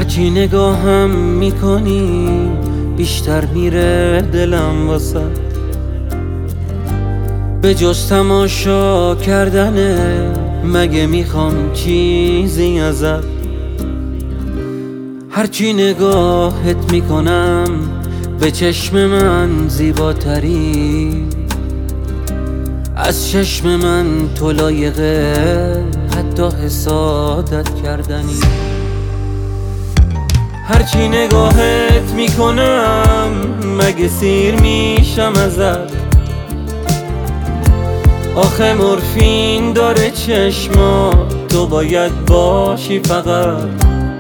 هرچی نگاهم میکنی بیشتر میره دلم واسه به جز تماشا کردنه. مگه میخوام چیزی ازت؟ هرچی نگاهت میکنم به چشم من زیباتری. از چشم من تو لایقه حتی حسادت کردنی. هرچی نگاهت میکنم مگه سیر میشم ازت؟ آخه مورفین داره چشما، تو باید باشی فقط.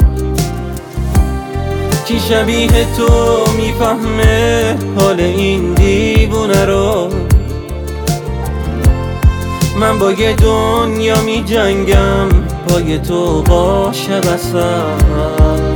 کی شبیه تو میفهمه حال این دیوونه رو؟ من با یه دنیا میجنگم پای تو باشه بسم.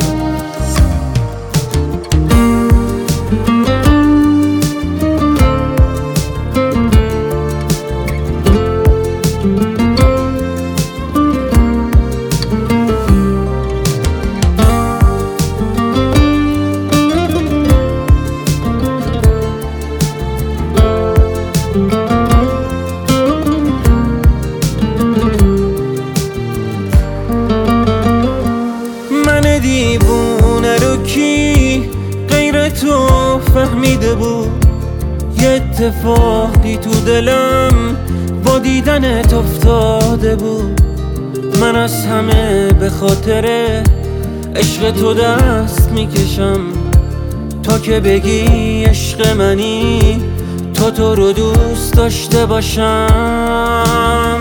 دیوونه رو کی غیر تو فهمیده بود؟ یه اتفاقی تو دلم با دیدنت افتاده بود. من از همه به خاطر عشق تو دست میکشم تا که بگی عشق منی، تو رو دوست داشته باشم.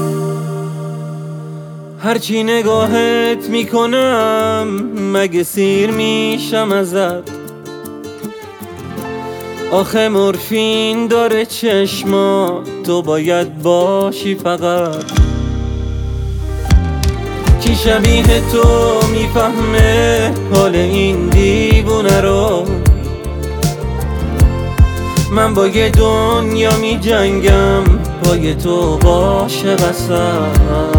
هرچی نگاهت میکنم مگه سیر میشم ازت؟ آخه مورفین داره چشما، تو باید باشی فقط. کی شبیه تو میفهمه حال این دیوونه رو؟ من با یه دنیا میجنگم پای تو باشه بسم.